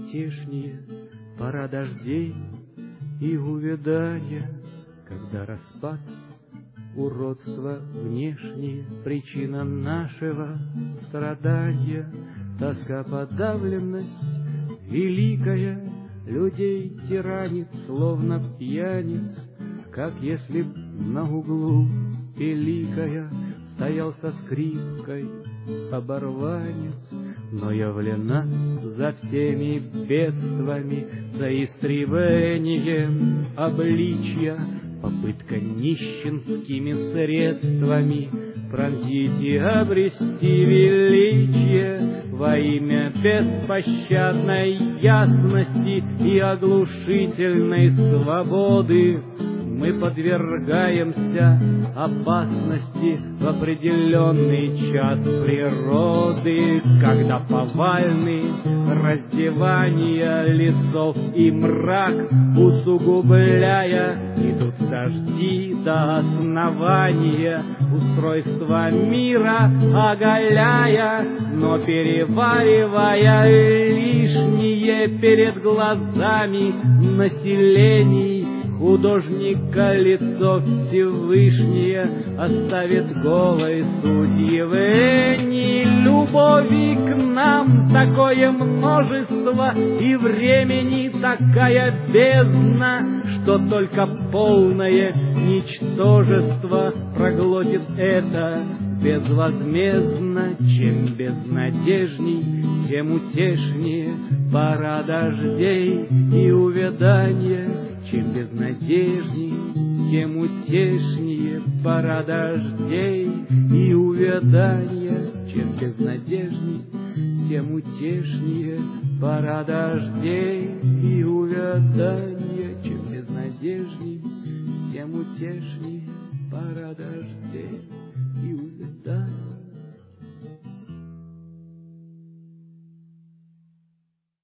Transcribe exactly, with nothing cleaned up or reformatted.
утешнее пора дождей и увядания, когда распад, уродство внешнее, причина нашего страдания, тоска, подавленность великая, людей тиранит, словно пьяниц, как если б на углу пеликая стоял со скрипкой оборванец. Но явлена за всеми бедствами, за истребением обличья, попытка нищенскими средствами пронзить и обрести величие во имя беспощадной ясности и оглушительной свободы. Мы подвергаемся опасности в определенный час природы, когда повальны раздевания лесов и мрак, усугубляя, идут дожди до основания, устройство мира оголяя, но переваривая лишнее перед глазами населений. Художника лицо Всевышнее оставит голой суть явлений. Любови к нам такое множество и времени такая бездна, что только полное ничтожество проглотит это безвозмездно. Чем безнадежней, тем утешнее пора дождей и увядания. Чем безнадежней, тем утешнее пора дождей и увядания. Чем безнадежней, тем утешнее пора дождей и увядания. Чем безнадежней, тем утешнее пора дождей.